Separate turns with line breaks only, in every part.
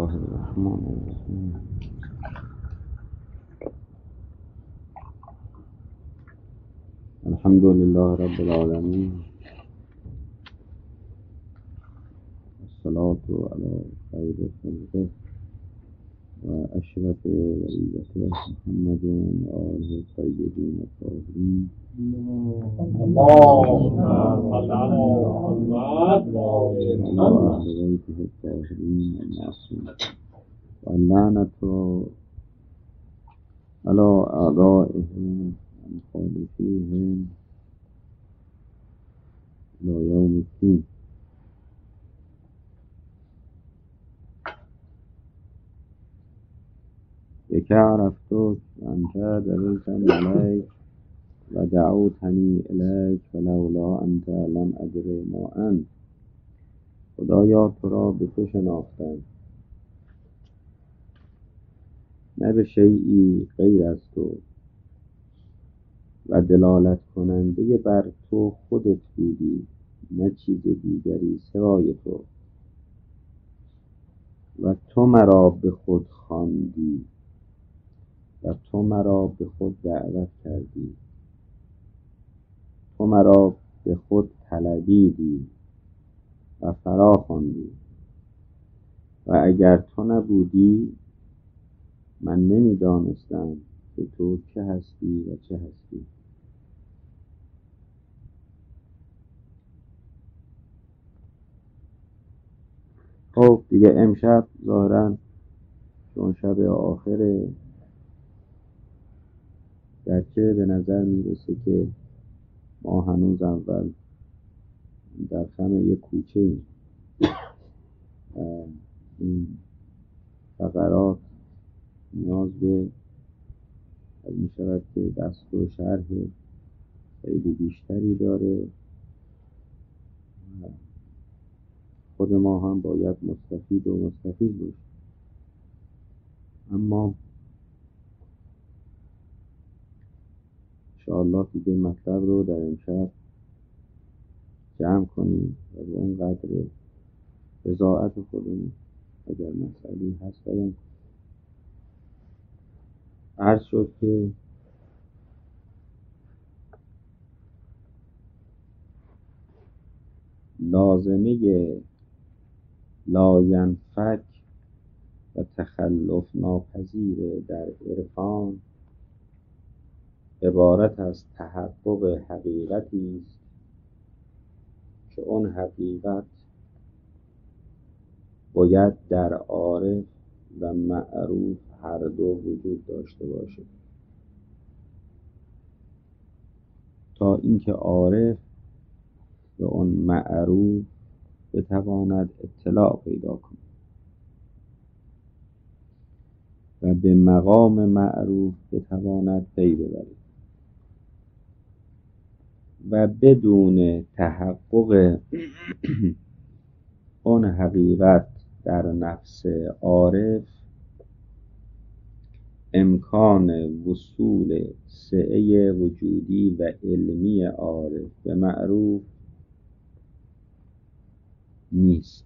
الله الرحمن الرحیم. الحمد لله رب العالمین، الصلاة علی خیر خلقه و اشرف بریته محمد و آله الطیبین الطاهرین.
اللهم صل على محمد
و اهل بیته الطاهرین المعصومین و اللعنة علی اعدائهم و مخالفیهم الی یوم الدین. بك عرفتك وأنت دللتني عليك ودعوتنی الیک ولولا انت لم ادر ما انت. خدایا تو را به تو شناختم، نه به شیئی غیر از تو، و دلالت کننده بر تو خودت بودی، نه چیز دیگری سوای تو، و تو مرا به خود خواندی و تو مرا به خود دعوت کردی، تو مرا به خود طلبیدی و فرا خواندی. و اگر تو نبودی من نمیدانستم که تو که هستی و چه هستی. خب دیگه امشب ظاهرا چون شب آخره، گرچه به نظر میرسه که ما هنوز اول در خم یک کوچه ایم. این فقرات نیاز به می شود که دست و شرح خیلی بیشتری داره. خود ما هم باید مستفید باشیم. اما انشاءالله دیگه مطلب رو در امشب جمع کنیم و به اون قدر رضاعت خودمون اگر مسئله هست بیان. عرض شد که لازمه لاینفک و تخلف ناپذیر در عرفان عبارت از تحقق حقیقتی است که اون حقیقت باید در عارف و معروف هر دو وجود داشته باشه، تا اینکه عارف به اون معروف بتواند اطلاع پیدا کند و به مقام معروف بتواند پی ببرد. و بدون تحقق اون حقیقت در نفس عارف امکان وصول سعه وجودی و علمی عارف به معروف نیست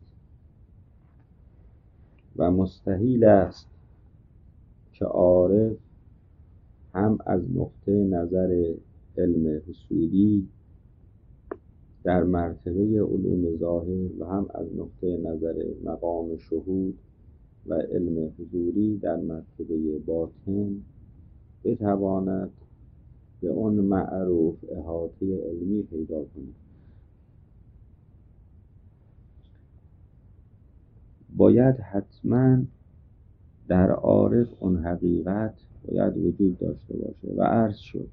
و مستحیل است که عارف هم از نقطه نظر علم حصولی در مرتبه علوم ظاهر و هم از نقطه نظر مقام شهود و علم حضوری در مرتبه باطن بتواند به اون معروف احاطه علمی پیدا کند. باید حتما در عارف اون حقیقت باید وجود داشته باشه. و عرض شد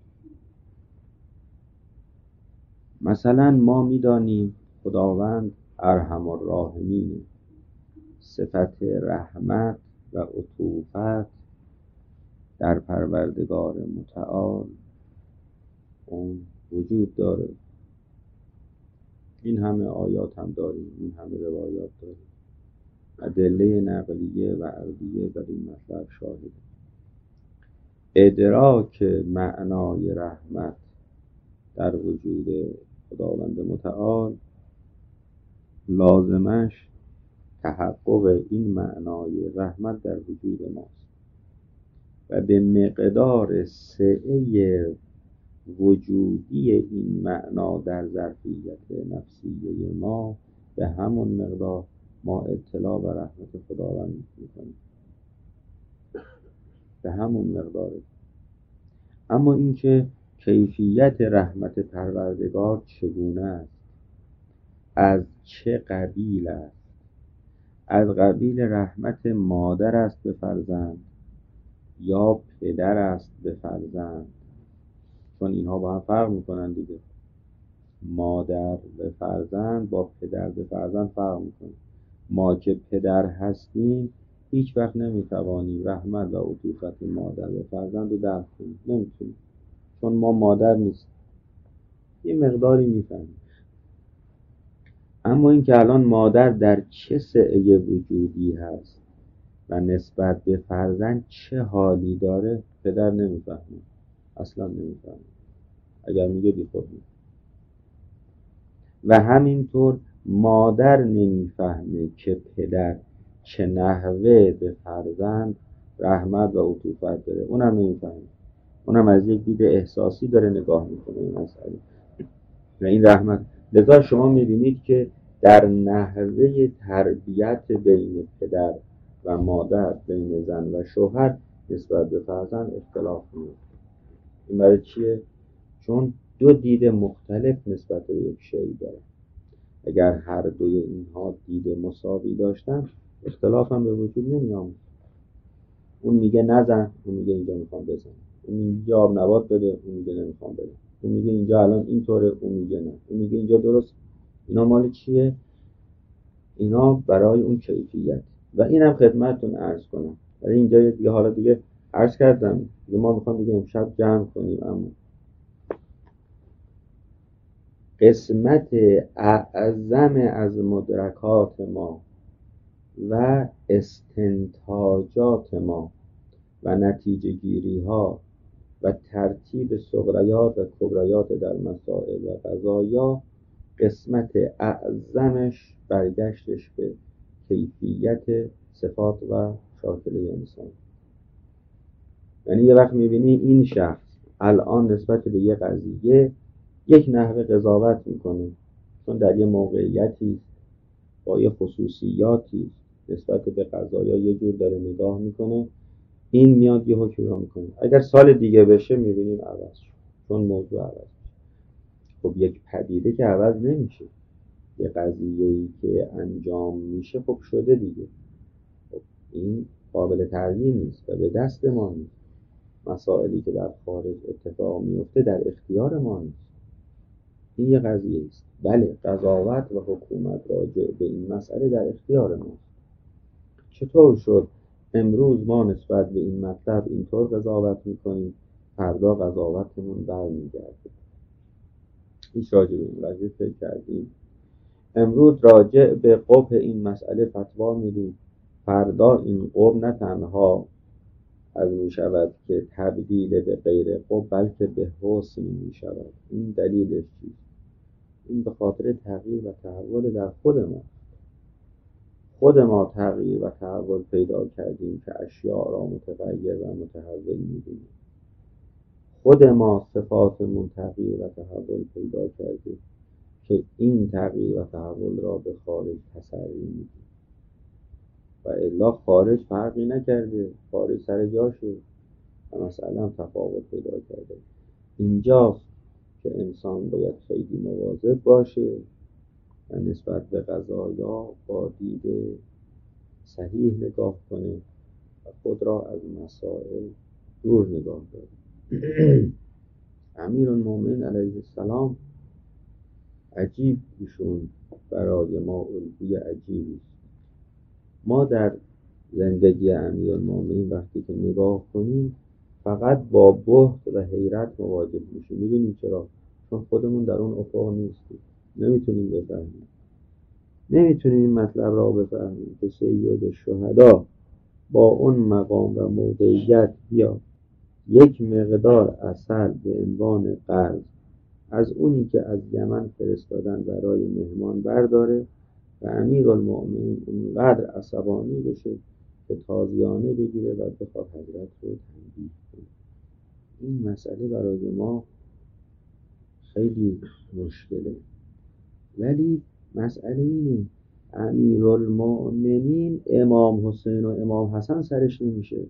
مثلا ما میدانیم خداوند ارحم الراحمین، صفت رحمت و عطوفت در پروردگار متعال اون وجود داره. این همه آیات هم داریم، این همه روایات داریم، ادله نقلیه و عقلیه بر این مطلب شاهده. ادراک معنای رحمت در وجود خداوند متعال لازمش تحقق این معنای رحمت در وجود ماست و به مقدار سعه وجودی این معنا در ظرفیت نفسیه ما، به همون مقدار ما اطلاع و رحمت خداوند میکنیم، به همون مقداره. اما اینکه کیفیت رحمت پروردگار چگونه است، از چه قبیل است، از قبیل رحمت مادر است به فرزند یا پدر است به فرزند؟ چون اینها با هم فرق میکنن دیگه. مادر به فرزند با پدر به فرزند فرق میکنه. ما که پدر هستیم هیچ وقت نمیتوانیم رحمت و عطوفت مادر به فرزند رو درک کنیم، نمیتونیم، چون ما مادر نیستیم. یه مقداری میفهمیم. اما اینکه الان مادر در چه سعه وجودی هست و نسبت به فرزند چه حالی داره، پدر نمیفهمه، اصلا نمیفهمه. اگر میگه بی خود میگه. و همینطور مادر نمیفهمه که پدر چه نحوه به فرزند رحمت و عطوفت داره، اونم نمیفهمه. اونم از یک دید احساسی داره نگاه میکنه این مسئله و این رحمت. لذا شما میبینید که در نحوه تربیت بین پدر و مادر، بین زن و شوهر نسبت به فرزند اختلاف میفته. این برای چیه؟ چون دو دید مختلف نسبت به یک شی داره. اگر هر دوی اینها دید مساوی داشتن، اختلاف هم به وجود نمی آمد. اون میگه نزن، اون میگه اینجا میخوام بزن. اون میگه آب نبات بده، اون میگه نمیخوام بده. اون میگه اینجا الان اینطوره، اون میگه نه. اون میگه اینجا درست. اینا مال چیه؟ اینا برای اون کیفیت. و اینم خدمتتون عرض کنم. برای اینجا دیگه حالا دیگه عرض کردم دیگه، ما میخوام دیگه امشب جمع کنیم. اما قسمت اعظم از مدرکات ما و استنتاجات ما و نتیجه گیری ها و ترتیب صغریات و کبریات در مسائل و قضایا، قسمت اعظمش برگشتش به کیفیت صفات و شاکله انسان. یعنی یه وقت میبینی این شخص الان نسبت به یه قضیه یک نحوه قضاوت میکنه، چون در یه موقعیتی با یه خصوصیاتی نسبت به قضایا یه جور داره نگاه میکنه، این میاد یه حکمی رو میکنه. اگر سال دیگه بشه میبینیم عوض شد، چون موضوع عوض شد. خب یک پدیده که عوض نمیشه، یه قضیه‌ای که انجام میشه خب شده دیگه. خب این قابل تغییر نیست و به دست ما نیست. مسائلی که در خارج اتفاق میفته در اختیار ما نیست. این یه قضیه است. بله، قضاوت و حکومت راجع به این مسئله در اختیار ما. چطور شد امروز ما نسبت به این مطلب اینطور قضاوت میکنیم، فردا قضاوتمون برمیگرده؟ هیچ راجع به این قضیه فکر کردیم؟ امروز راجع به قبح این مسئله فتوا میدیم، فردا این قبح نه تنها از میشود که تبدیل به غیر قبح بلکه به حسن میشود. این دلیلش چیست؟ این به خاطر تغییر و تحول در خود ما تغییر و تحول پیدا کردیم که اشیاء را متغیر و متحول می‌بینیم. خود ما صفاتمون تغییر و تحول پیدا کردیم که این تغییر و تحول را به خارج تسری میدیم. و الا خارج فرقی نکرده، خارج سر جاشه و مثلا تفاوت پیدا کرده. اینجاست که انسان باید خیلی مواظب باشه و نسبت به قضایا با دید صحیح نگاه کنه و خود را از مسائل دور نگاه داره. امیرالمومنین علیه السلام عجیب ایشون برای ما الگوی عجیبی است. ما در زندگی امیرالمومنین وقتی که نگاه کنیم فقط با بهت و حیرت مواجه میشیم. میدونیم چرا؟ چون خودمون در اون افق نیستیم، نمیتونیم بفهمیم. نمیتونیم این مطلب را بفهمیم که سید شهدا با اون مقام و موقعیت بیاد یک مقدار عسل به عنوان قرض از اونی که از یمن فرستادن برای مهمان برداره و امیرالمؤمنین اونقدر عصبانی بشه که تازیانه بگیره و بخواد حضرت رو تنبیه کنه. این مسئله برای ما خیلی مشکله. ولی مسئله اینه امیرالمؤمنین امام حسین و امام حسن سرش نمیشه.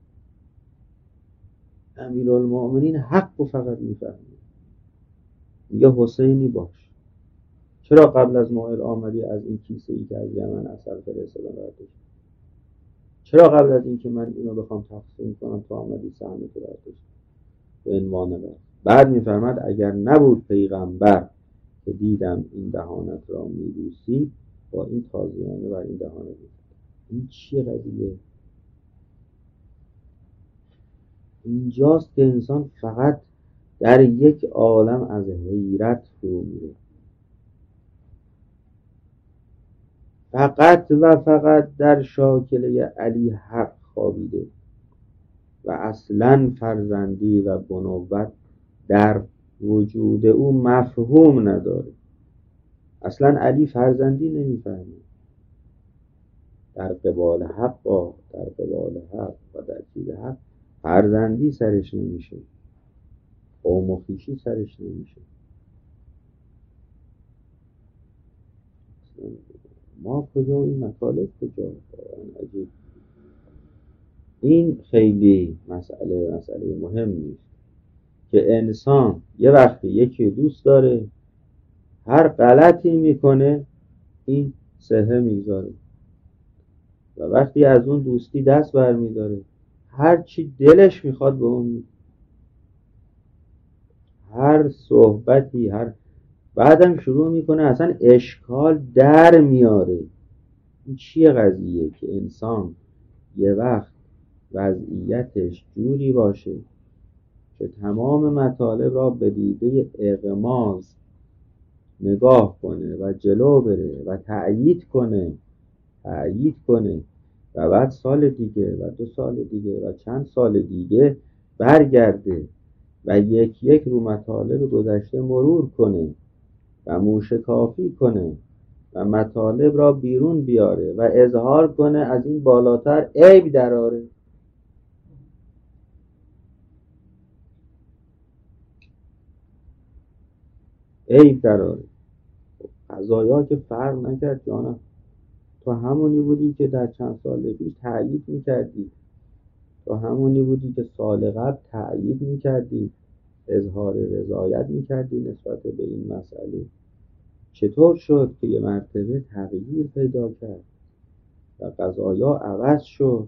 امیرالمؤمنین حق رو فقط میفهمه، میگه حسینی باش. چرا قبل از موعد آمدی از این کیسه ای که از یمن عسل فرستادم برداشت؟ چرا قبل از این که من اینو بخوام تقسیم کنم تو آمدی سهم تو برداشت به عنوان بر؟ بعد میفهمد اگر نبود پیغمبر که دیدم این دهانت را میبوسی، با این تازیانه بر این دهانه بود. این چیه قضیه؟ اینجاست که انسان فقط در یک عالم از حیرت فرو میره. فقط و فقط در شاکله علی حق خوابیده و اصلا فرزندی و بنوت در وجود او مفهوم نداره. اصلا علی فرزندی نمیفهمه. در قبال حق و در چیز حق فرزندی سرش نمیشه، قوم و خویشی سرش نمیشه. ما کجا این مطالب کجا؟ عجیب. این خیلی مسئله مهم نیست که انسان یه وقتی یکی دوست داره، هر غلطی میکنه این سهه میگذاره و وقتی از اون دوستی دست برمیداره هر چی دلش میخواد به اون میگه، هر صحبتی، بعدم شروع میکنه اصلا اشکال در میاره. این چیه قضیه که انسان یه وقت وضعیتش جوری باشه که تمام مطالب را به دیده اغماض نگاه کنه و جلو بره و تأیید کنه و بعد سال دیگه و 2 سال دیگه و چند سال دیگه برگرده و یک رو مطالب گذشته مرور کنه و موشکافی کنه و مطالب را بیرون بیاره و اظهار کنه از این بالاتر عیب دراره. قضایا که فرق نکرد جانم، تو همونی بودی که در چند سال پیش تأیید میکردی، تو همونی بودی که سال قبل تأیید میکردی، اظهار رضایت میکردی نسبت به این مسئله. چطور شد که یه مرتبه تغییر پیدا کرد و قضایا عوض شد؟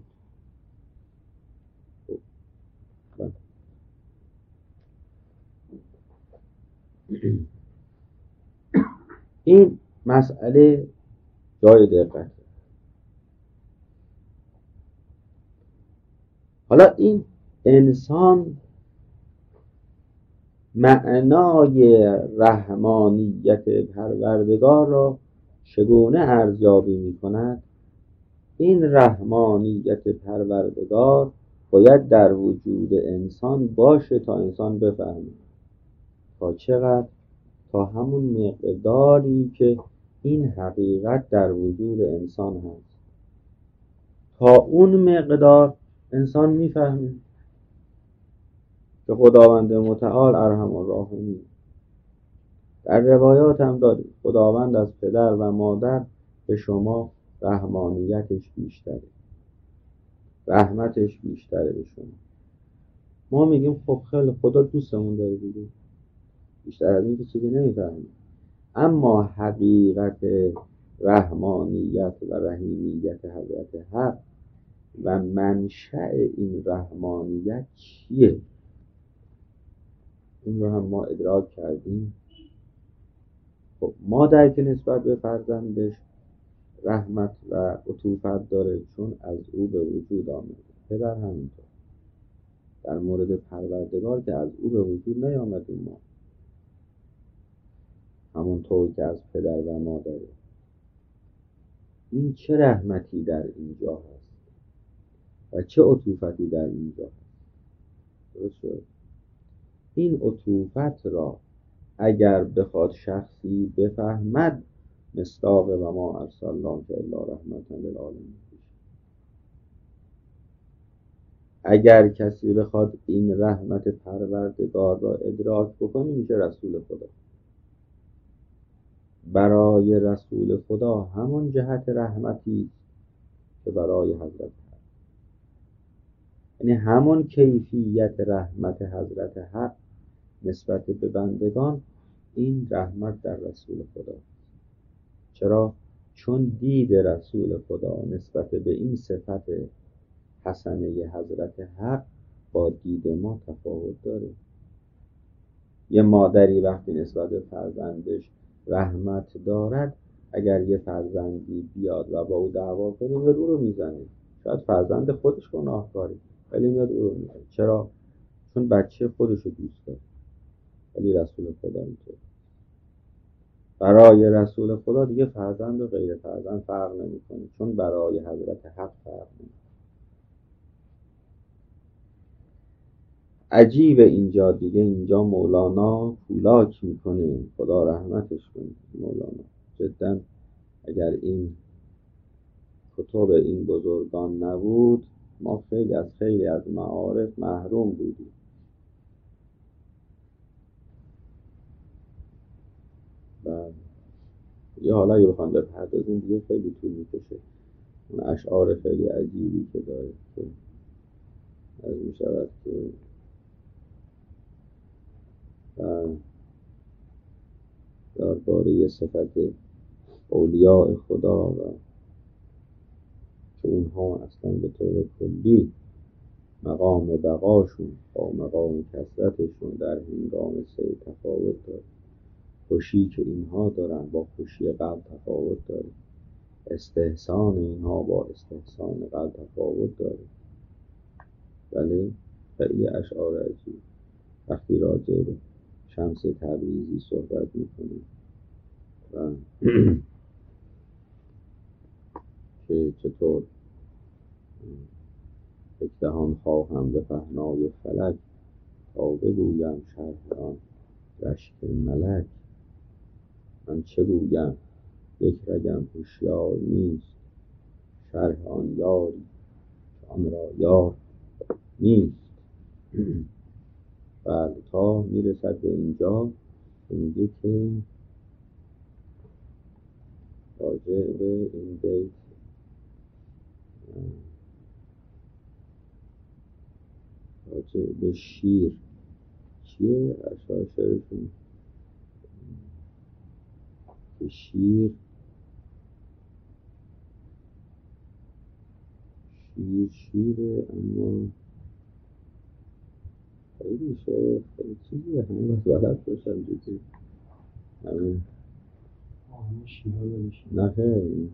این مسئله جای دقت. حالا این انسان معنای رحمانیت پروردگار را چگونه ارزیابی می کند؟ این رحمانیت پروردگار باید در وجود انسان باشه تا انسان بفهمه. تا چقدر؟ تا همون مقداری که این حقیقت در وجود انسان هست، تا اون مقدار انسان میفهمه که خداوند متعال ارحم الراحمین. در روایات هم داریم خداوند از پدر و مادر به شما رحمانیتش بیشتره، رحمتش بیشتره به شما. ما میگیم خب خیلی خدا دوستمون داره دیگه، بیشتر از این که چیزی نمیفهمیم. اما حقیقت رحمانیت و رحیمیت حضرت حق و منشأ این رحمانیت چیه؟ این رو هم ما ادراک کردیم. خب مادر که نسبت به فرزندش رحمت و عطوفت داره چون از او به وجود آمده. پدر همینطور. در مورد پروردگار که از او به وجود نیامدیم ما، همونطور که از پدر و مادره. این چه رحمتی در اینجا هست و چه عطوفتی در اینجا هست. درست شد؟ این عطوفت را اگر بخواد شخصی بفهمد مصداق و ما ارسلناک الا رحمة للعالمین. اگر کسی بخواد این رحمت پروردگار را ادراک بکنه میشه رسول خدا. برای رسول خدا همون جهت رحمتی که برای حضرت حق، یعنی همون کیفیت رحمت حضرت حق نسبت به بندگان، این رحمت در رسول خدا. چرا؟ چون دید رسول خدا نسبت به این صفت حسنه حضرت حق با دید ما تفاوت داره. یه مادری وقتی نسبت به فرزندش رحمت دارد، اگر یه فرزندی بیاد و با او دعوا کنه میاد او رو میزنه. شاید فرزند خودش گناهکاره ولی میاد او رو میزنه. چرا؟ چون بچه خودش رو دوست داره. ولی رسول خدا اینطور، برای رسول خدا دیگه فرزند و غیر فرزند فرق نمیکنه، چون برای حضرت حق فرق نمیکنه. عجیب اینجا دیگه، اینجا مولانا کولاک میکنه، خدا رحمتش کنه مولانا. جدا اگر این کتب این بزرگان نبود ما خیلی از معارف محروم بودیم. و یه حالا اگه بخوام بپردازیم دیگه خیلی طول میکشه. اون اشعار خیلی عجیبی که داره که از میشود که درباره صفت اولیاء خدا و که اونها اصلا به طور کلی مقام بقاشون با مقام کثرتشون در هنگام سیر تفاوت داره. خوشی که اینها دارن با خوشی قلب تفاوت داره. استحسان اینها با استحسان قلب تفاوت داره. ولی خیلی اشعار عجیب. وقتی راجع به شمس تبریزی صحبت میکنیم و که چطور اکدهان خواهم به پهنای فلک تا بگویم شرح آن رشک ملک. من چه گویم یک رگم هوشیار نیست، شرح آن یاری آن را یار نیست. بعد تا میرسد به اینجا میگه که راجع به این بیت راجع به شیر چیه اشعار شعرشون که شیر اما خیلی شعر خیلی چیزیه، همه باید بلد باشم جدی همه
شیرها نمیشه.
نه خیلی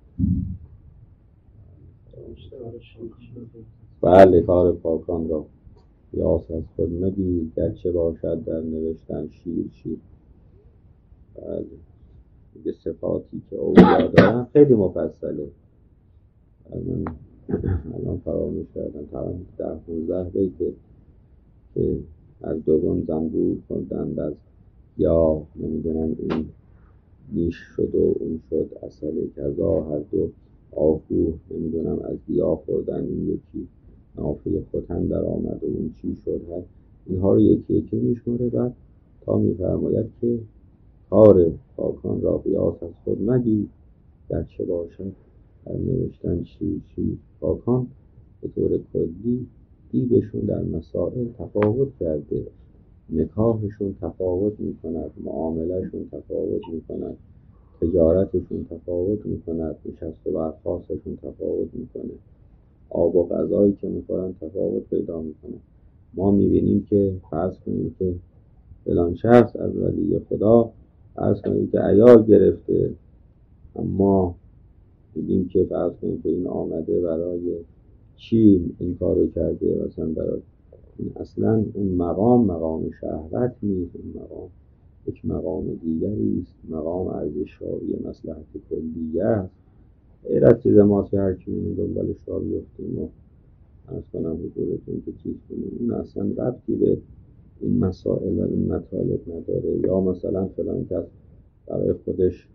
بله کار پاکان را قیاس از خود مگیر، گرچه باشد در نوشتن شیر. بله دیگه صفاتی که اولیا دارن خیلی مفصله. من الان فراموش کردم تقریبا 10-15 بیت که از دوم زنبور خوردند، از یا نمیدونم این نیش شد و اون شد اصل کذا، هر دو آهو نمیدونم از گیا خوردن، این یکی نافه ختن در آمد و اون چی شد. هر اینها رو یکی یکی میشماره بعد تا میفرماید که کار پاکان را قیاس از خود مگیر، گرچه باشد در نوشتن شیر. پاکان به طور کلی دیدشون در مسائل تفاوت کرده، نکاحشون تفاوت میکند، معاملهشون تفاوت میکند، تجارتشون تفاوت میکند، نشست و برخاستشون تفاوت میکنه، آب و غذایی که میخورن تفاوت پیدا میکنه. ما میبینیم که فرض کنیم که فلان شخص از ولی خدا فرض کنیم که عیال گرفته، اما میگیم که فرض کنیم که این آمده برای چی این کارو کرده، مثلا برای این اصلا اون مقام شهوت نیست، اون مقام یک مقام دیگری است، مقام ارزش‌یابی مصلحت کلیه است. غیر از چیز ما که هر کی دنبالش را بیفتیم و عرض کنم حضورتون که چیز کنیم، اون اصلا ربطی به این مسائل و این مطالب نداره. یا مثلا فلان کس برای خودش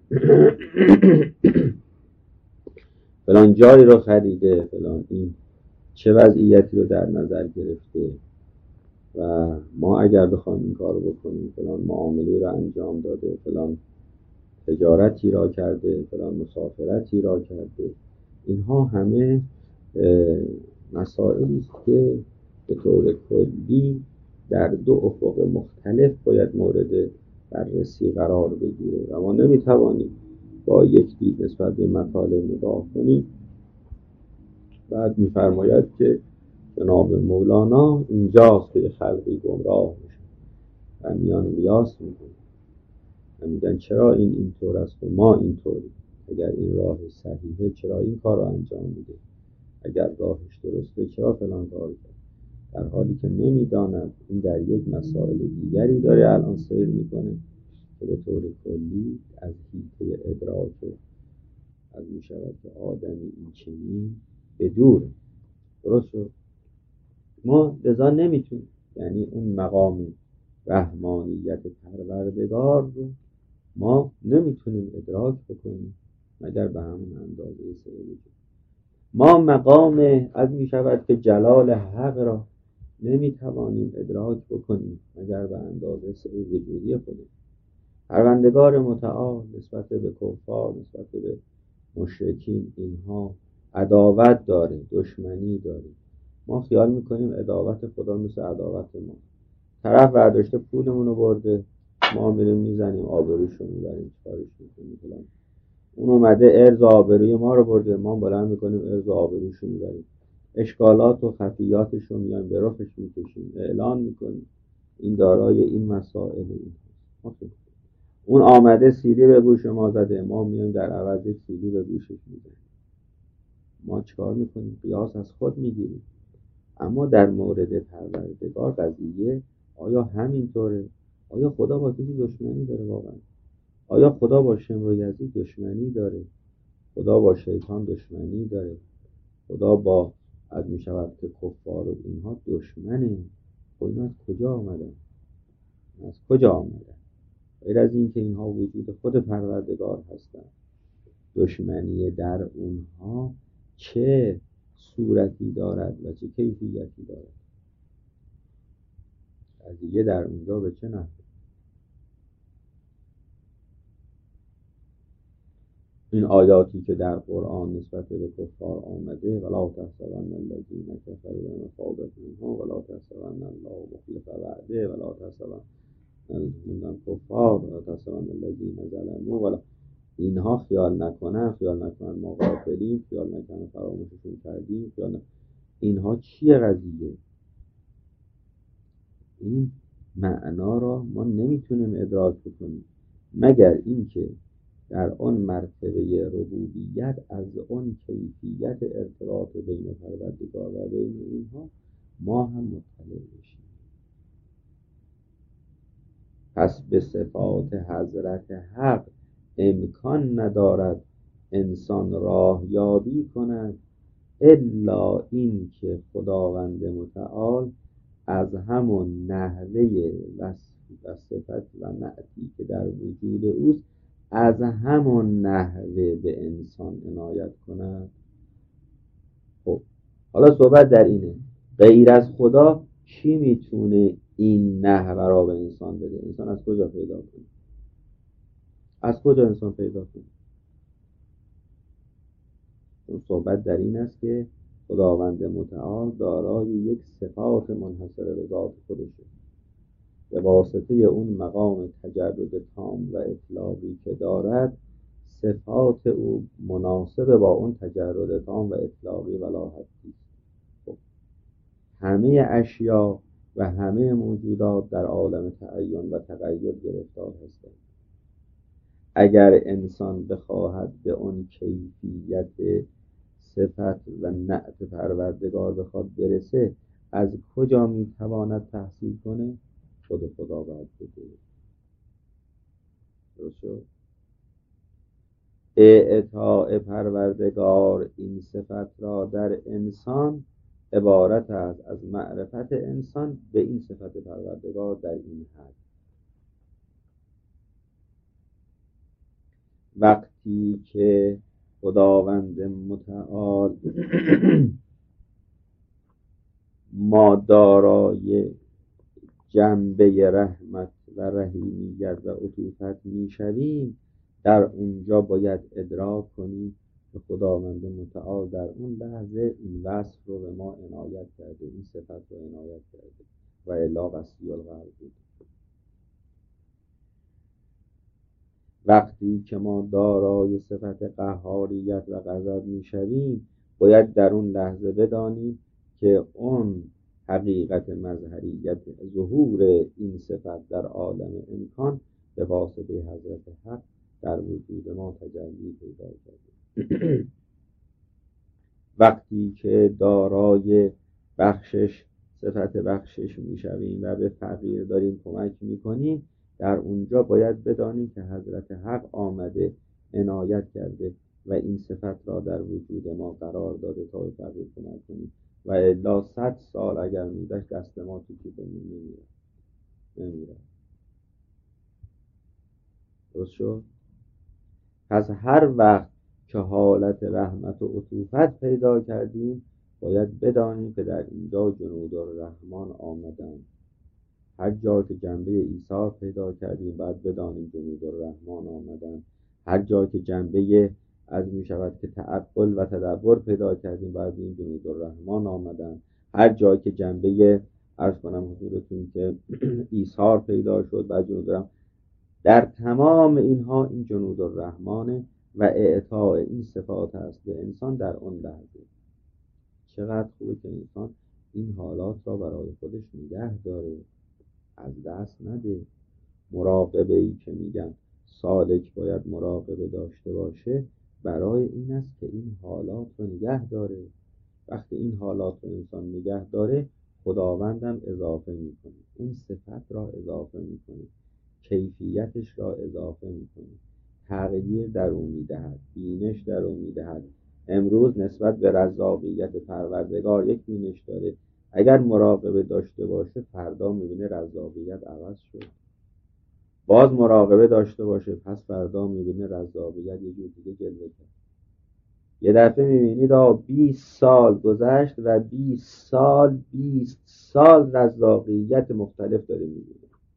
فلان جایی رو خریده، فلان این چه وضعیتی رو در نظر گرفته و ما اگر بخوایم این کار رو بکنیم فلان معامله رو انجام داده، فلان تجارتی را کرده، فلان مسافرتی را کرده. اینها همه مسائلی است که به طور کلی در دو افق مختلف باید مورد بررسی قرار بگیره و ما نمیتوانیم با یک دید نسبت به مطالب نگاه کنیم. بعد میفرماید که جناب مولانا اینجاست که خلقی گمراه میشه و میان قیاس میکنه و میگن چرا این اینطور است و ما اینطوری، اگر این راه صحیحه چرا این کار رو انجام میده، اگر راهش درسته چرا فلان کار کرد، در حالی که نمیداند این در یک مسائل دیگری داره الان سیر میکنه که به طور کلی از حیطه ادراک از میشود که آدمی این چنین به دور. درست شد؟ ما لذا نمیتونیم، یعنی اون مقام رحمانیت پروردگار رو ما نمیتونیم ادراک بکنیم مگر به همون اندازه سیر وجود. ما مقام از میشود که جلال حق را نمیتوانیم ادراک بکنیم مگر به اندازه سیر وجودی خودش. پروردگار متعال نسبت به کفار، نسبت به مشرکین اینها عداوت داره، دشمنی داره. ما خیال میکنیم عداوت خدا مثل عداوت ما. طرف برداشته پولمون رو برده، ما میریم میزنیم، آبروش رو میبریم، چیکارش میکنیم فلان. اون اومده ارز و آبروی ما رو برده، ما بلند میکنیم ارز و آبروش رو میبریم، اشکالات و خفیاتش رو میایم به رخش میکشیم، اعلان میکنیم این دارای این مسائل این. اون آمده سیلی به گوش ما زده، ما میایم در عوض سیلی به گوشش میزنیم. ما چیکار میکنیم؟ قیاس از خود میگیریم. اما در مورد پروردگار قضیه آیا همینطوره؟ آیا خدا با کسی دشمنی داره واقعا؟ آیا خدا با شمر و یزید دشمنی داره؟ خدا با شیطان دشمنی داره؟ خدا با از میشود که کفار و اینها دشمنه؟ خب اینا از کجا آمدن؟ از کجا آمدن؟ غیر از این که اینها وجود خود پروردگار هستند. دشمنی در اونها چه صورتی دارد و چه کیفیتی دارد؟ قضیه در اونجا به چه نحو؟ این آیاتی که در قرآن نسبت به کفار آمده ولا تحسبن الذین کفروا بمفازة منهم ولا تحسبن الله مخلف وعده ولا تحسبن الکفار ولا تحسبن الذین ظلموا ولا، اینها خیال نکنن ما غافلیم، خیال نکنن فراموششون کردیم، اینها چیه قضیه؟ این معنا را ما نمیتونیم ادراک بکنیم مگر اینکه در آن مرتبه ربوبیت از آن کیفیت ارتباط بین پروردگار و بین اینها ما هم مطلع بشیم. پس به صفات حضرت حق امکان ندارد انسان راه یابی کند الا این که خداوند متعال از همون نحوه وصف و صفت و نعتی که در وجود اوست از همون نحوه به انسان عنایت کند. خب حالا صحبت در اینه غیر از خدا کی میتونه این نحوه را به انسان بده؟ انسان از کجا پیدا کنه؟ از کجا انسان پیدا کنه؟ صحبت در این است که خداوند متعال دارای یک صفات منحصر به ذات خودشه، به واسطه اون مقام تجرد تام و اطلاقی که دارد صفات او مناسب با اون تجرد تام و اطلاقی ولا حدی. خب همه اشیا و همه موجودات در عالم تعین و تقید گرفتار هستند. اگر انسان بخواهد به اون کیفیت صفت و نعت پروردگار بخواد برسه از کجا میتواند تحصیل کنه؟ خود خدا باید بده. درست؟ اعطاء پروردگار این صفت را در انسان عبارت است از معرفت انسان به این صفت پروردگار در این حد. وقتی که خداوند متعال ما دارای جنبه رحمت و رحیمیت و عطوفت میشویم، در اونجا باید ادراک کنیم که خداوند متعال در اون لحظه این وصف رو به ما عنایت کرده، این صفت رو عنایت کرده و الا قصدی الغرب بود. وقتی که ما دارای صفت قهاریت و غضب میشویم، باید در اون لحظه بدانیم که اون حقیقت مظهریت ظهور این صفت در عالم امکان به واسطه حضرت حق در وجود ما تجلی پیدا کرده. وقتی که دارای بخشش، صفت بخشش میشویم و به فقیر داریم کمک میکنیم، در اونجا باید بدانیم که حضرت حق آمده عنایت کرده و این صفت را در وجود ما قرار داده تا به فقیر کمک کنیم و الا 100 سال اگر میداشت دست ما تو کیفمون نمیره. درست شد؟ پس هر وقت که حالت رحمت و عطوفت پیدا کردیم باید بدانیم که در اینجا جنود الرحمن آمدن. هر جا که جنبه ایثار پیدا کردیم باید بدانیم جنود الرحمن آمدن. هر جا که جنبه از می شود که تعقل و تدبر پیدا کردیم باید این جنود الرحمن آمدن. هر جا که جنبه عرض کنم حضورتون که ایثار پیدا شد باید جنود الرحمن. در تمام اینها این جنود الرحمن و اعطاء این صفات است به انسان در اون لحظه. چقدر خوبه که انسان این حالات را برای خودش نگه داره، از دست نده. مراقبه ای که میگن سالک باید مراقبه داشته باشه برای این است که این حالات رو نگه داره. وقتی این حالات رو انسان نگه داره خداوندم اضافه میکنه، اون صفت را اضافه میکنه، کیفیتش را اضافه میکنه، تغییر در اون میدهد، بینش در اون میدهد. امروز نسبت به رزاقیت پروردگار یک بینش داره، اگر مراقبه داشته باشه فردا میبینه رزاقیت عوض شد. باز مراقبه داشته باشه پس فردا میبینه رزاقیت یه جور دیگه جلوه کرد. یه دفعه میبینید 20 سال گذشت و 20 سال رزاقیت مختلف داره میبینه.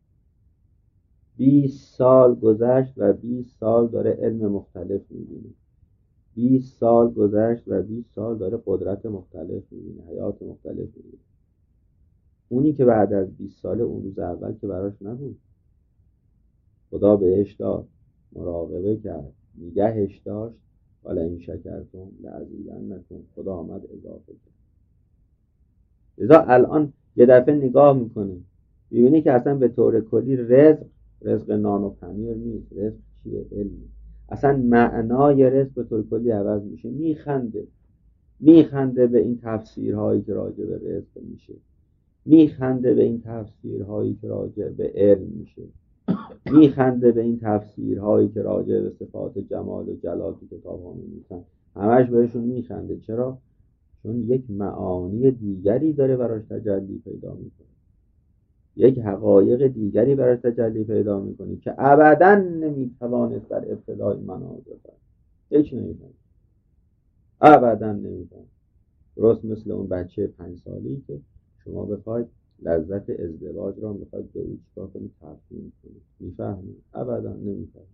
20 سال گذشت و 20 سال داره علم مختلف میبینه. 20 سال گذشت و 20 سال داره قدرت مختلف میبینه، حیات مختلف میبینه. اونی که بعد از 20 ساله اون روز اول که براش نبود. خدا بهش داد، مراقبه کرد، نگهش داشت. حالا این شکرتون لازیدنکم، خدا آمد اضافه کرد. لذا الان یه دفعه نگاه میکنه ببینی که اصلا به طور کلی رزق نان و پنیر نیست. رزق چیه؟ علم. اصلا معنای رزق به طور کلی عوض میشه. میخنده به این تفسیرهایی که راجع به رزق میشه، میخنده به این تفسیرهایی که راجع به علم میشه، میخنده به این تفسیرهایی که راجع به صفات جمال و جلال تو کتاب ها می‌نویسن. همش بهشون میخنده. چرا؟ چون یک معانی دیگری داره براش تجلی پیدا میکنه، یک حقایق دیگری براش تجلی پیدا میکنه که ابداً نمیتوانست در ابتدای مناظر هیچ نمیتونه، ابداً نمیتونه. درست مثل اون بچه 5 سالی که شما بخواید لذت ازدواج را میخواید به او چیکار کنید؟ تفهیم کنید. میفهمید؟ ابدا نمیفهمید،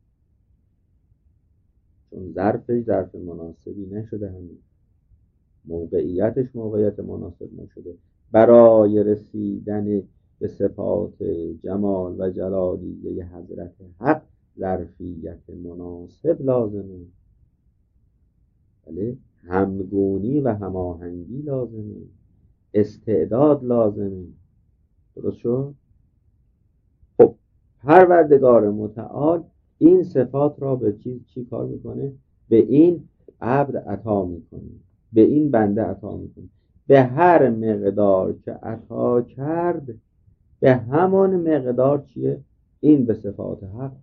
چون ظرفش ظرف مناسبی نشده، همین موقعیتش موقعیت مناسب نشده. برای رسیدن به صفات جمال و جلالیه حضرت حق ظرفیت مناسب لازمه، بله، همگونی و هماهنگی لازمه، استعداد لازمه. درست شد؟ خب پروردگار متعال این صفات را به چی کار میکنه؟ به این عبد عطا میکنه، به این بنده عطا میکنه. به هر مقدار که عطا کرد به همان مقدار چیه؟ این به صفات حق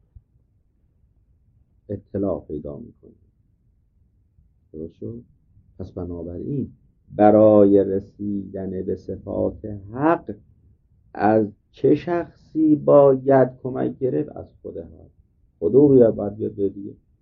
اطلاع پیدا میکنه. درست شد؟ پس بنابراین برای رسیدن به صفات حق از چه شخصی باید کمک گرفت؟ از خود حق. خدا باید بیاد دیگه.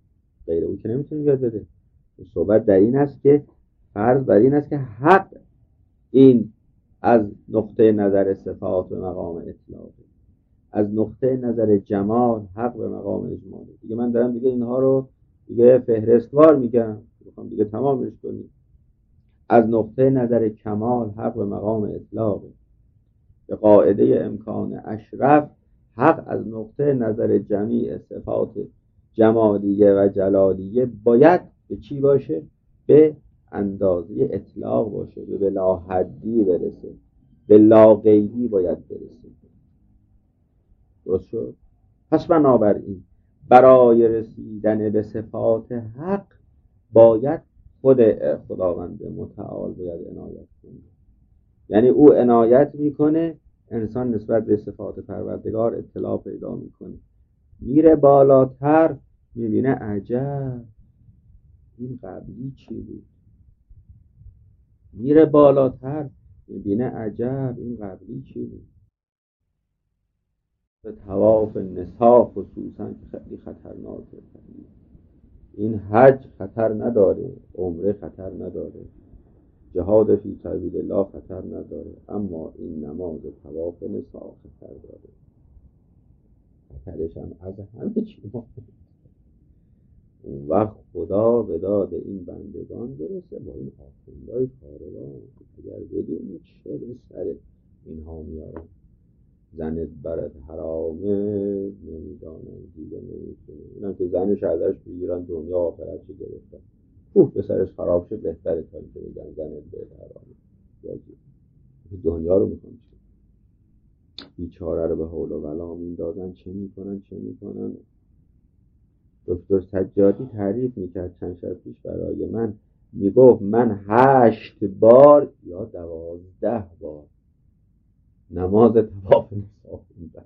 غیر او که نمیتونه یاد بده. صحبت در این است که فرض بر این است که حق این از نقطه نظر صفات به مقام اطلاقه، از نقطه نظر جمال حق به مقام اجماله. دیگه من دارم دیگه اینها رو دیگه فهرستوار میگم، میخوام دیگه تمامش کنیم. از نقطه نظر کمال حق به مقام اطلاقه، به قاعده امکان اشرف حق از نقطه نظر جمیع صفات جمالیه و جلالیه باید به چی باشه؟ به اندازه اطلاق باشه، به بلاحدی برسه، به لاقیدی باید برسه. درست شد؟ پس بنابراین برای رسیدن به صفات حق باید خود خداوند متعال باید عنایت کنه. یعنی او عنایت میکنه، انسان نسبت به صفات پروردگار اطلاع پیدا میکنه، میره بالاتر، میبینه عجب این قبلی چی بود، میره بالاتر میبینه عجب این قبلی چی بود. به طواف نساء خصوصا خیلی خطرناکه. این حج خطر نداره، عمره خطر نداره، جهاد فی سبیل الله خطر نداره، اما این نماز طواف نساء خطر داره. خطرش هم از همه چی مهمه. اون وقت خدا به داد این بندگان برسه با این آخوندهای کاروان، اگر بدونی چه به سر اینها میارن. زنت برات حرامه نمیدانم دیگه نمیتونه، اینم که زنش ازش بگیرن دنیا آخرت چه گرفتن، به سرش خراب شه بهتره تا اینکه میگن زنت برات حرامه. دنیا رو میخوان چه بیچاره رو به حول و ولا میندازن، چه میکنن. دکتر سجادی تعریف میکرد چند شب پیش برای من، میگفت من 8 بار یا 12 بار نماز طواف نساء خوندم.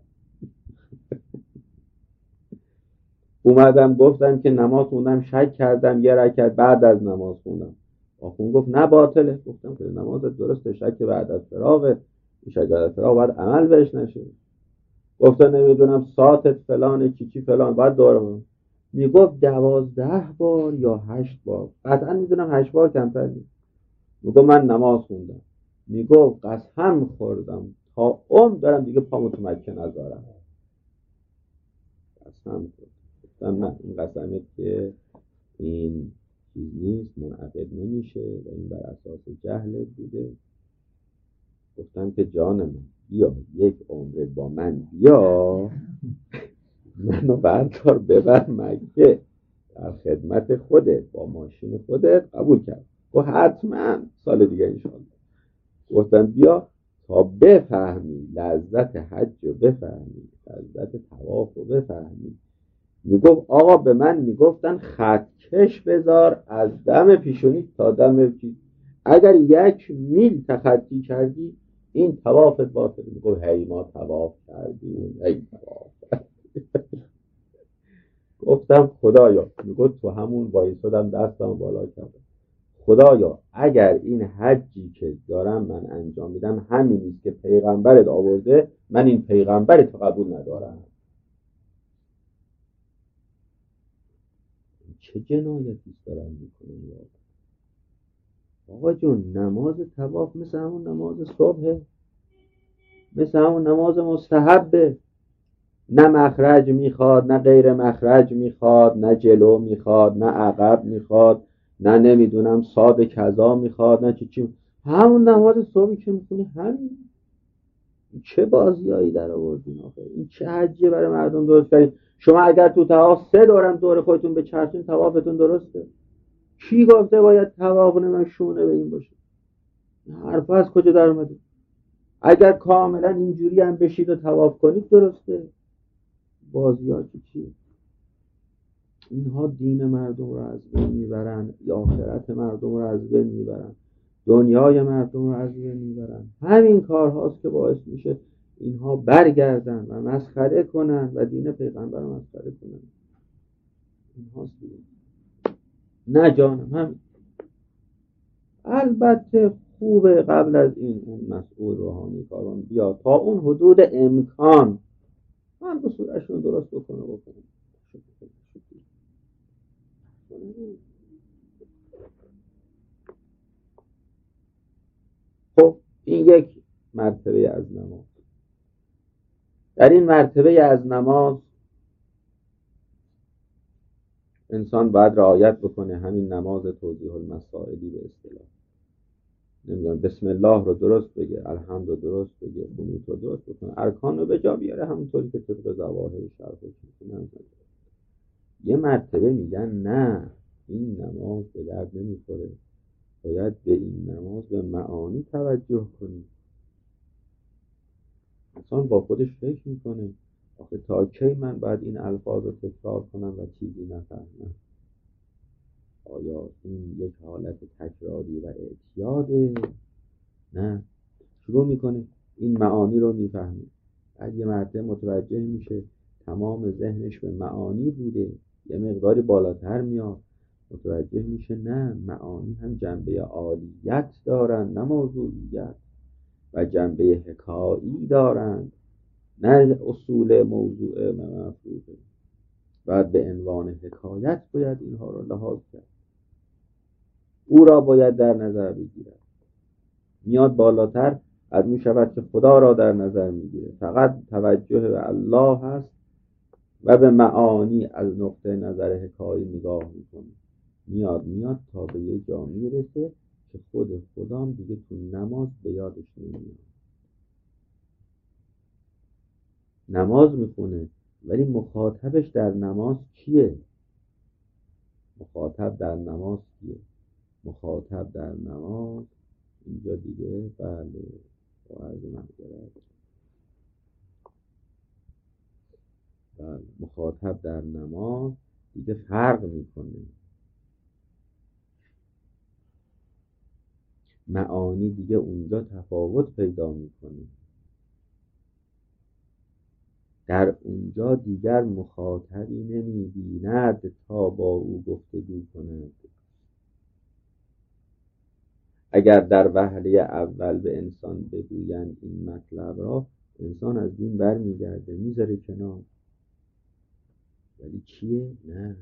اومدم گفتم که نماز خوندم، شک کردم، 1 رکعت بعد از نماز خوندم. آخون گفت نه باطله. گفتم که نمازت درسته، شک بعد از فراغه، شک بعد از فراغ باید عمل بهش نشه. گفتم نمیدونم ساعتت فلانه چی فلان باید دارم. میگفت 12 بار یا 8 بار، قطعا میدونم 8 بار کمتر نیست. میگفت من نماز خوندم، میگفت قسم خوردم تا دارم دیگه پامو تو مکه نذارم. قسم خوردم. گفتم نه، این قسمت که این چیز نیست، منعقد نمیشه و این بر اساس جهل بوده. گفتم که جان من بیا 1 عمره با من بیا، منو بردار ببر مکه، در خدمت خودت با ماشین خودت. قبول کرد. گفت حتما سال دیگه انشاءالله. گفتم بیا تا بفهمی لذت حج رو، بفهمی لذت طواف رو، بفهمی. میگفت آقا به من میگفتن خطکش بذار از دم پیشونی تا دم پیش، اگر 1 میل تخطی کردی این طوافت باطله. میگفت هی ما طواف کردیم، هی طواف کردیم. گفتم خدایا، میگفت تو همون وایسادم دستم بالا کردم، خدایا اگر این حجی که دارم من انجام میدم همین نیست که پیغمبرت آورده، من این پیغمبرت قبول ندارم. چه جنایتی دارن میکنن آقا جون؟ نماز طواف مثل همون نماز صبح، مثل همون نماز مستحبه، نه مخرج میخواد نه غیر مخرج میخواد، نه جلو میخواد نه عقب میخواد، نه نمیدونم صاد کذا میخواد، نه چی. همون نماز صبحی که میکنی همین. چه بازیایی در آوردین آخه؟ این چه حجیه برای مردم درست کردین؟ شما اگر تو طواف 3 دورم دور خودتون بچرخین طوافتون درسته. کی گفته باید طواف من شونه به این باشه؟ حرف از کجا در اومده؟ اگر کاملا اینجوری هم بشید و طواف کنید درسته. بازیات چیه؟ اینها دین مردم رو از بین میبرن، آخرت مردم رو از بین میبرن، دنیای مردم رو از بین میبرن. همین کارهاست که باعث میشه اینها برگردن و مسخره کنن و دین پیغمبر رو مسخره کنن. اینهاست دیگه. نه جانم همین. البته خوبه قبل از این اون مسئول روحانی کاران بیا تا اون حدود امکان من به صورتشون درست بکنه. خب این یک مرتبه از نماز. در این مرتبه از نماز انسان باید رعایت بکنه همین نماز توضیح المسائلی به اصطلاح. نمیدونم بسم الله رو درست بگه، الحمد رو درست بگه، قنوت رو درست بکنه، ارکان رو به جا بیاره همونطوری که طبق ظواهر شرح کنه. یه مرتبه میگن نه این نماز به درد نمیخوره، باید به این نماز به معانی توجه کنی. انسان با خودش فکر میکنه آخه تا کی من باید این الفاظ رو تکرار کنم و چیزی نفهمم؟ آیا این یک حالت تکراری و اعتیاده؟ نه، شروع میکنه این معانی رو میفهمه. بعد یه مرتبه متوجه میشه تمام ذهنش به معانی بوده، یه مقداری بالاتر میاد متوجه میشه نه، معانی هم جنبه عالیت دارن نه موضوعیت، و جنبه حکایی دارند نه اصول موضوع مفروضه. بعد به عنوان حکایت باید اینها رو لحاظ کرد، او را باید در نظر بگیرد. میاد بالاتر از می شود که خدا را در نظر میگیره، فقط توجه به الله هست و به معانی از نقطه نظر حکایی نگاه میکنه. میاد تا به یه جا میرسه که خود خدام دیگه تو نماز به یادش نمیاد. نماز میخونه ولی مخاطبش در نماز کیه؟ مخاطب در نماز کیه؟ مخاطب در نماز اینجا دیگه بله با عرض معذرت، بله مخاطب در نماز دیگه فرق میکنه. معانی دیگه اونجا تفاوت پیدا میکنه. در اونجا دیگر مخاطبی نمیبیند تا با او گفتگو کند. اگر در وهله اول به انسان بگویند این مطلب را، انسان از دین برمیگرده میذاره کنار. ولی چیه؟ نه،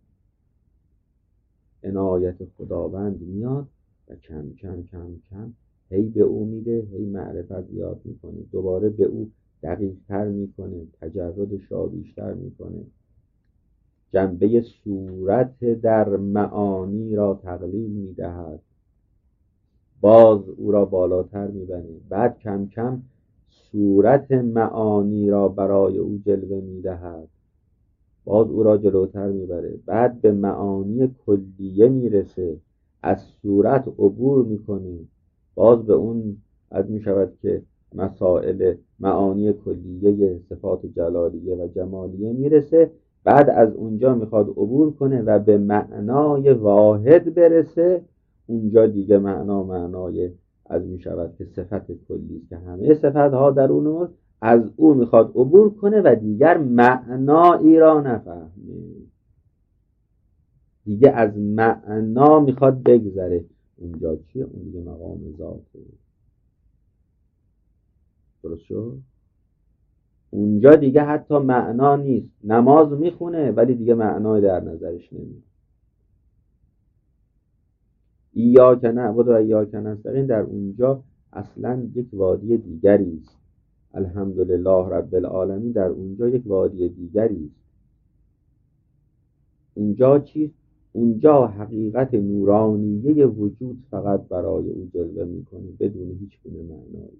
عنایت خداوند میاد و کم کم کم کم هی به او میده، هی معرفت زیاد میکنه، دوباره به او دقیق تر میکنه، تجردش را بیشتر میکنه، جنبه صورت در معانی را تقلیل میدهد، باز او را بالاتر میبره، بعد کم کم صورت معانی را برای او جلوه میدهد، باز او را جلوتر میبره، بعد به معانی کلیه میرسه، از صورت عبور میکنه، باز به اون از میشود که مسائل معانی کلیه صفات جلالیه و جمالیه میرسه، بعد از اونجا میخواد عبور کنه و به معنای واحد برسه. اونجا دیگه معنای از میشود که صفت کلی که همه صفت ها در اون از او میخواد عبور کنه و دیگر معنایی را نفهمه، دیگه از معنا میخواد بگذره. اونجا چیه؟ اون دیگه مقام ذاته. درست شد؟ اونجا دیگه حتی معنا نیست، نماز میخونه ولی دیگه معنای در نظرش نمیاد. ایاک نعبد و ایاک نستعین در اونجا اصلا یک وادی دیگری است. الحمدلله رب العالمین در اونجا یک وادی دیگری است. اونجا چیست؟ اونجا حقیقت نورانیه وجود فقط برای او جلوه میکنه بدون هیچ گونه معنایی.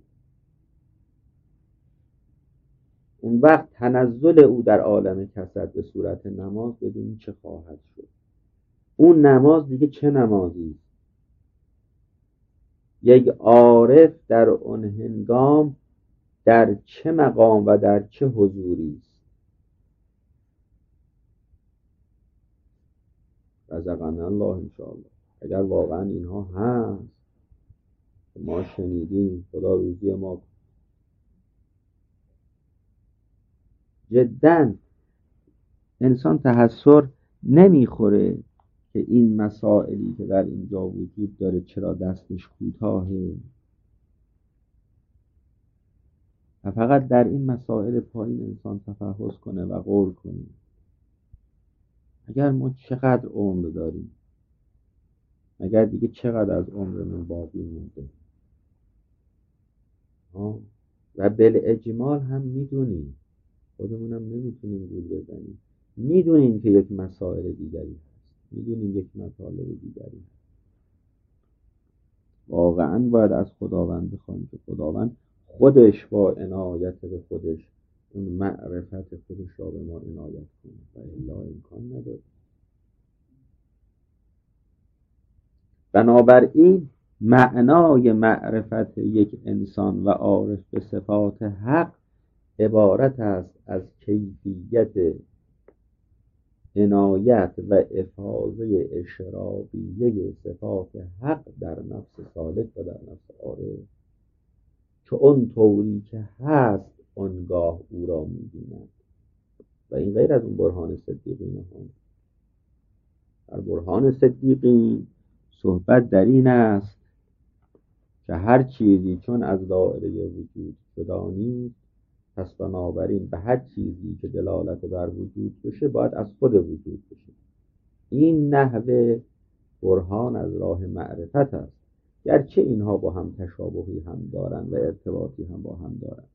اون وقت تنزل او در عالم کثرت به صورت نماز بدون چه خواهد شد؟ اون نماز دیگه چه نمازی؟ یک عارف در اون هنگام در چه مقام و در چه حضوری است؟ رزقنا الله انشاءالله. اگر واقعا اینها هست ما شنیدیم، خدا روزی ما جداً انسان تحسر نمیخوره که این مسائلی که در اینجا وجود داره چرا دستش کوتاهه و فقط در این مسائل پایین انسان تفحص کنه و غور کنه. اگر ما چقدر عمر داریم، اگر دیگه چقدر از عمرمون باقی مونده. و بالاجمال هم میدونیم، خودمونم نمیتونیم گول بزنیم، میدونیم که یک مسائل دیگری هست، میدونیم یک مطالب دیگری هست. واقعا باید از خداوند بخوایم که خداوند خودش با عنایت به خودش اون معرفت خودش را به ما عنایت کنه و الا امکان نداره. بنابراین معنای معرفت یک انسان و عارف به صفات حق عبارت است از کیفیت عنایت و افاضه اشراقیه صفات حق در نفس سالک و در نفس عارف، که اون طوری که هست آنگاه او را می‌بیند. و این غیر از اون برهان صدیقین هم. در برهان صدیقین صحبت در این است که هر چیزی چون از دایره وجود جدا نیست، پس بنابراین به هر چیزی که دلالت بر وجود بشه باید از خود وجود بشه. این نحوه برهان از راه معرفت است، گرچه اینها با هم تشابهی هم دارن و ارتباطی هم با هم دارن.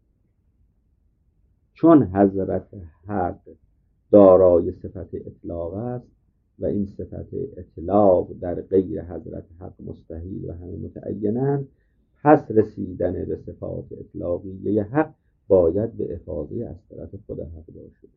چون حضرت حق دارای صفت اطلاق است و این صفت اطلاق در غیر حضرت حق مستحیل و همه متعینند، پس رسیدن به صفات اطلاقیه حق باید به افاضه از طرف خود حق باشه،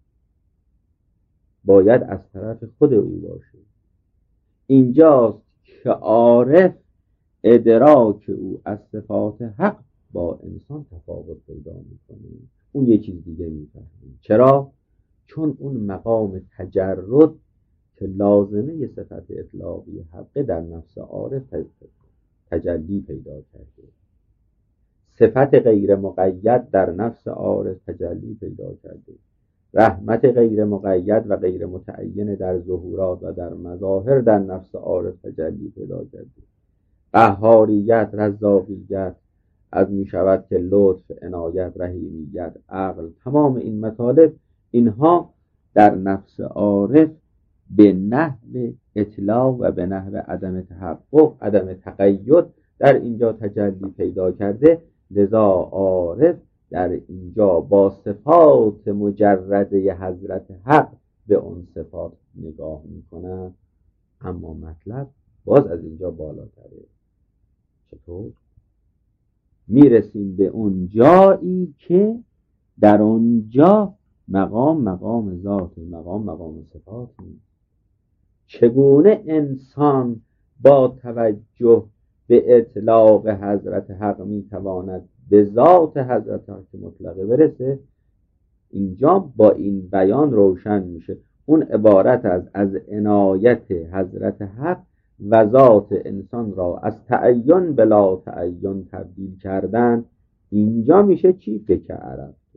باید از طرف خود او باشه. اینجاست که عارف ادراک او از صفات حق با انسان تفاوت پیدا میکنه، اون یه چیز دیگه میفهمه. چرا؟ چون اون مقام تجرد که لازمه صفت اطلاقی حق در نفس عارف تجلی پیدا کرده، صفت غیر مقید در نفس عارف تجلی پیدا کرده، رحمت غیر مقید و غیر متعین در ظهورات و در مظاهر در نفس عارف تجلی پیدا کرده، قهاریت، رزاقیت، از می شود که لطف، عنایت، رحیمیت، عقل، تمام این مطالب اینها در نفس عارف به نحو اطلاق و به نحو عدم تحقق، عدم تقید در اینجا تجلی پیدا کرده. لذا عارف در اینجا با صفات مجرده حضرت حق به اون صفات نگاه میکنه، اما مطلب باز از اینجا بالاتره. چطور؟ میرسیم به اون جایی که در اونجا مقام ذات، مقام صفات نیست. چگونه انسان با توجه به اطلاق حضرت حق میتواند به ذات حضرت حق مطلقه برسه؟ اینجا با این بیان روشن میشه. اون عبارت از عنایت حضرت حق و ذات انسان را از تعین بلا تعین تبدیل کردن. اینجا میشه چی؟ بک عرفتو.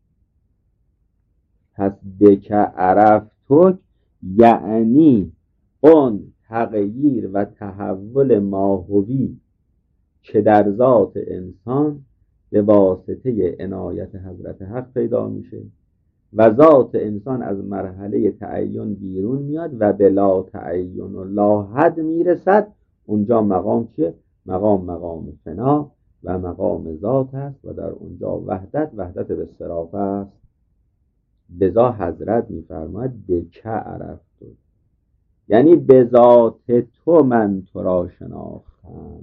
پس بک عرفتو یعنی اون تغییر و تحول ماهوی که در ذات انسان به واسطه عنایت حضرت حق پیدا میشه و ذات انسان از مرحله تعین بیرون میاد و به لا تعین و لا حد میرسد. اونجا مقام چیه؟ مقام فنا و مقام ذات است و در اونجا وحدت به صرافه است. لذا حضرت میفرماید بک عرفتو، یعنی به ذات تو من تو را شناختم.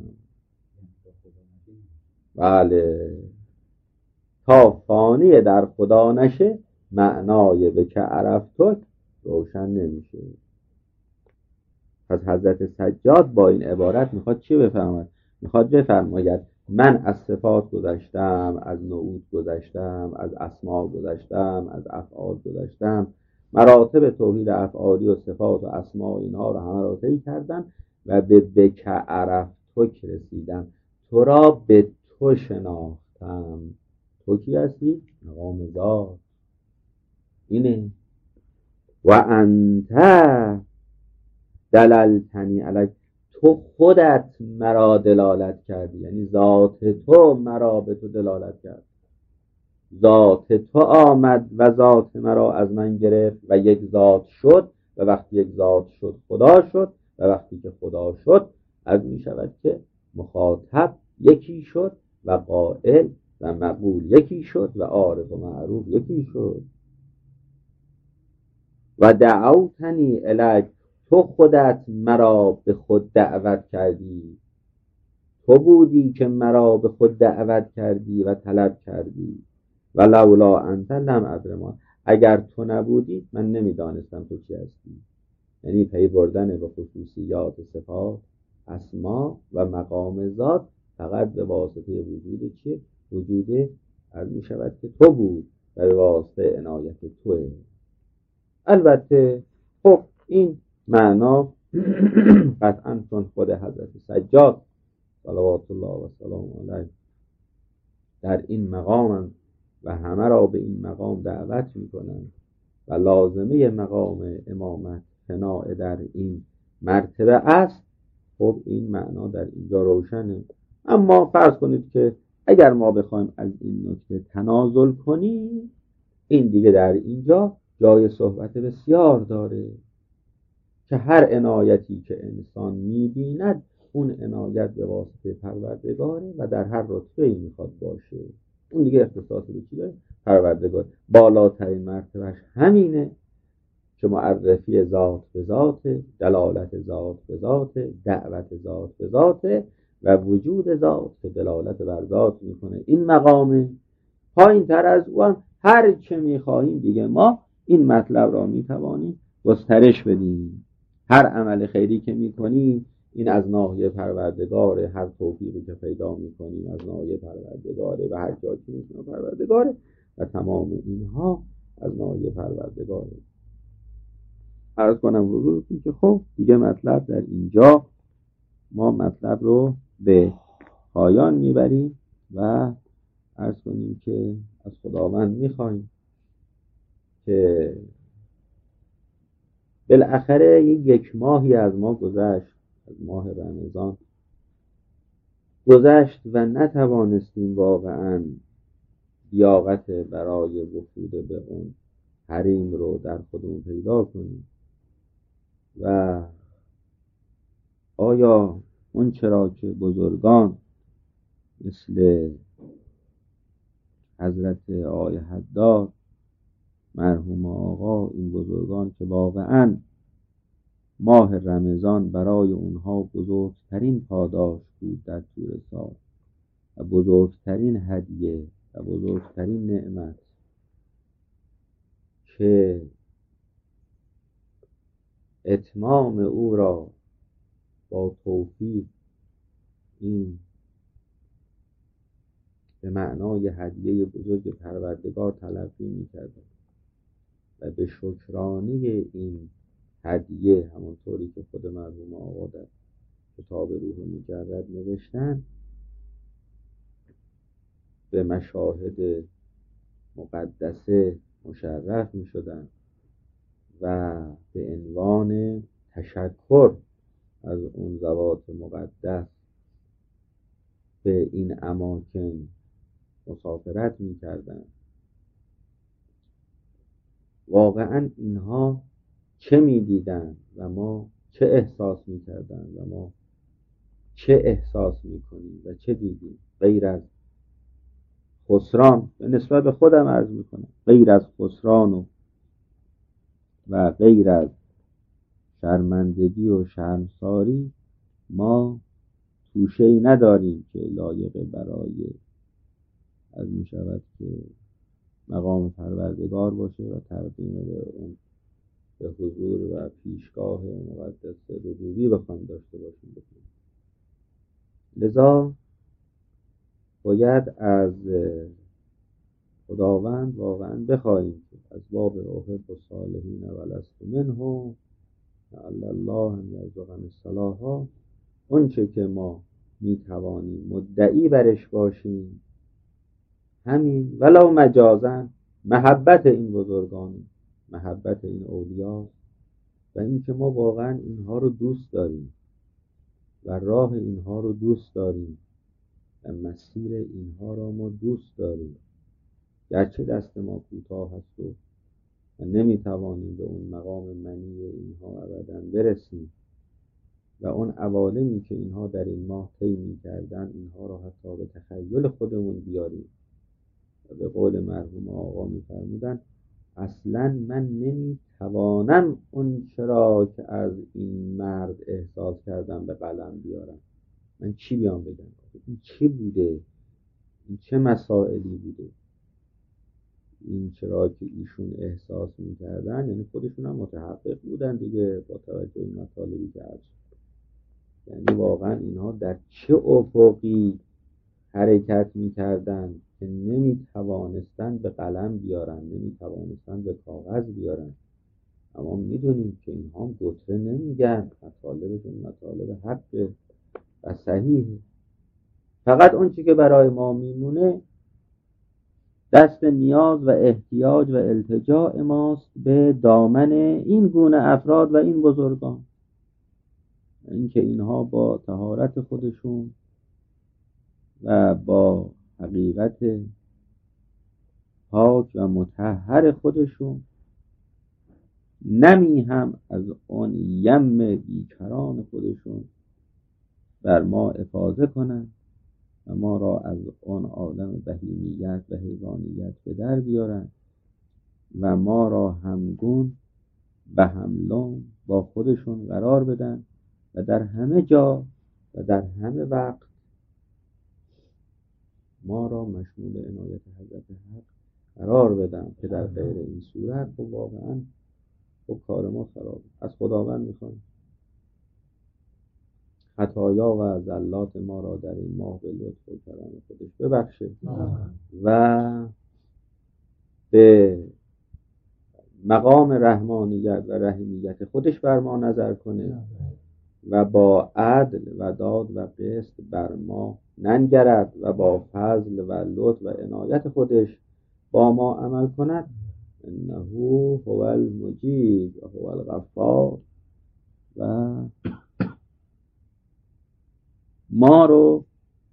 بله، تا فانی در خدا نشه معنای بک عرفتو روشن نمیشه. پس حضرت سجاد با این عبارت میخواد چی بفرماید؟ میخواد بفرماید من از صفات گذشتم، از نعوت گذشتم، از اسما گذشتم، از افعال گذشتم، مراتب توحید افعالی و صفات و اسما اینها رو همه را طی کردم و به بک عرفتو رسیدم، تو را به تو شناختم. تو کی هستی؟ مقام ذات. اینه و انت دللتنی علیک، تو خودت مرا دلالت کردی، یعنی ذات تو مرا به تو دلالت کرد. ذات تو آمد و ذات مرا از من گرفت و یک ذات شد و وقتی یک ذات شد خدا شد و وقتی که خدا شد از می شود که مخاطب یکی شد و قائل و مقبول یکی شد و عارف و معروف یکی شد. و دعوتنی الیک، تو خودت مرا به خود دعوت کردی، تو بودی که مرا به خود دعوت کردی و طلب کردی. و لولا انت لم ادر ما، اگر تو نبودی من نمیدانستم تو چی هستی. یعنی پی بردن به خصوصیات صفات اسما و مقام ذات فقط به واسطه وجود چیه؟ وجود از می شود که تو بود و به واسطه عنایت توه. البته خب این معنا قطعا چون خود حضرت سجاد صلوات الله و سلام علیه در این مقام و همه را به این مقام دعوت میکنند و لازمه مقام امامت فناء در این مرتبه است، خب این معنا در اینجا روشنه. اما فرض کنید که اگر ما بخوایم از این نکته تنازل کنیم، این دیگه در اینجا جای صحبت بسیار داره که هر عنایتی که انسان میبیند اون عنایت به واسطه پروردگاره و در هر رتبه‌ای میخواد باشه. اون دیگه اختصاص به چی داره؟ پروردگار. بالاترین مرتبهش همینه که معرفی ذات به ذات، دلالت ذات به ذات، دعوت ذات به ذات و وجود ذات که دلالت بر ذات میکنه. این مقامه. پایین تر از اون هر چه میخواهیم دیگه ما این مطلب را میتوانیم گسترش بدیم. هر عمل خیری که میکنیم این از ناحیه پروردگاره، هر توفیقی که پیدا میکنیم از ناحیه پروردگاره و هر جایی که میکنیم پروردگاره و تمام اینها از ناحیه پروردگاره. عرض کنم حضورتون که خب دیگه مطلب در اینجا ما مطلب رو به پایان میبریم و عرض کنیم که از خداوند میخوایم که بالاخره یک ماهی از ما گذشت، از ماه رمضان گذشت و نتوانستیم واقعا لیاقت برای وصول به اون حریم رو در خودمون پیدا کنیم. و آیا اون چرا که بزرگان مثل حضرت آقای حداد مرحوم آقا، این بزرگان که واقعا ماه رمضان برای اونها بزرگترین پاداش بود در طول سال و بزرگترین هدیه و بزرگترین نعمت، که اتمام او را با توفیق این به معنای هدیه بزرگ پروردگار تلقی می‌کردند و به شکرانه این هدیه، همونطوری که خود مرحوم آقا در کتاب روح مجرد نوشتن، به مشاهد مقدسه مشرف می شدن و به عنوان تشکر از اون ذوات مقدس به این اماکن مسافرت می کردن. واقعا اینها چه می دیدن و ما چه احساس می کردن و ما چه احساس می کنیم و چه دیدیم؟ غیر از خسران، به نسبت به خودم عرض می کنم، غیر از خسران و غیر از شرمندگی و شرمساری ما توشه‌ای نداریم که لایق برای از می شود که مقام پروردگار باشه و تقدیم به اون به حضور و پیشگاه مقدس ربوبی بخوام داشته باشیم. لذا باید از خداوند واقعا بخواهیم که از باب احب الصالحین ولست منهم لعل الله ان یرزقنا الصلاح، اون چه که ما میتوانیم مدعی برش باشیم، همین ولو مجازن محبت این بزرگان، محبت این اولیا و این که ما واقعا اینها رو دوست داریم و راه اینها رو دوست داریم و مسیر اینها را ما دوست داریم، گرچه دست ما کوتاه هست و و نمیتوانیم به اون مقام منی اینها ابدا برسیم و اون عوالمی که اینها در این ماه طی می‌کردن اینها را حتی به تخیل خودمون بیاریم. و به قول مرحوم آقا می‌فرمودن اصلا من نمیتوانم اون چرا که از این مرد احساس کردم به قلم بیارم. من چی بیام بگم؟ این چی بوده؟ این چه مسائلی بوده؟ این چرا که ایشون احساس میکردن یعنی خودشون هم متحقق بودن دیگه با توجه این مطالبی که هست. یعنی واقعا اینها در چه افقی حرکت میکردن که نمیتوانستن به قلم بیارن، نمیتوانستن به کاغذ بیارن. اما میدونیم که اینها هم گتره نمیگن، مطالبشون مطالب حق و صحیحه. فقط اون چی که برای ما میمونه دست نیاز و احتیاج و التجاع ماست به دامن این گونه افراد و این بزرگان. اینکه اینها با طهارت خودشون و با حقیقت پاک و مطهر خودشون نمی هم از آن یم بیکران خودشون بر ما افاضه کنند و ما را از آن عالم بهیمیت و حیوانیت به در بیارند و ما را همگون به هملون با خودشون قرار بدن و در همه جا و در همه وقت ما را مشمول عنایت حضرت حق قرار بدن که در غیر این صورت خب واقعا خب کار ما خرابه. از خداوند میخوایم خطایا و زلات ما را در این ماه به لطف و کرم خودش ببخشه و به مقام رحمانیت و رحیمیت خودش بر ما نظر کنه و با عدل و داد و قسط بر ما ننگرد و با فضل و لطف و عنایت خودش با ما عمل کند. انه هو المجید و هو الغفار و ما رو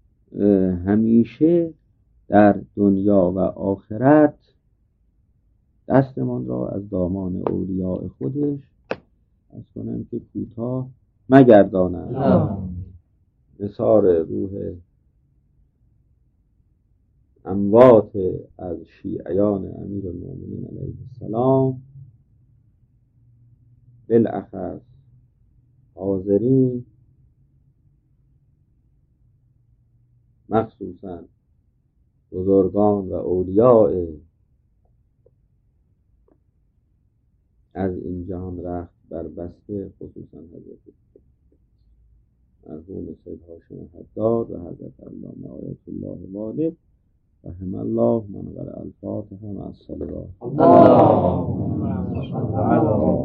همیشه در دنیا و آخرت دستمان را از دامان اولیاء خودش از کنم که کوتاه مگردانند. نثار روح اموات از شیعیان امیرالمومنین علیه السلام بالاخص حاضرین مخصوصا بزرگان و اولیاء از این جهان رخت بر بسته خصوصا حضرت مرحوم سید هاشم حداد و حضرت علامه آیت الله والد رحم الله من قرأ الفاتحه مع الصلوات.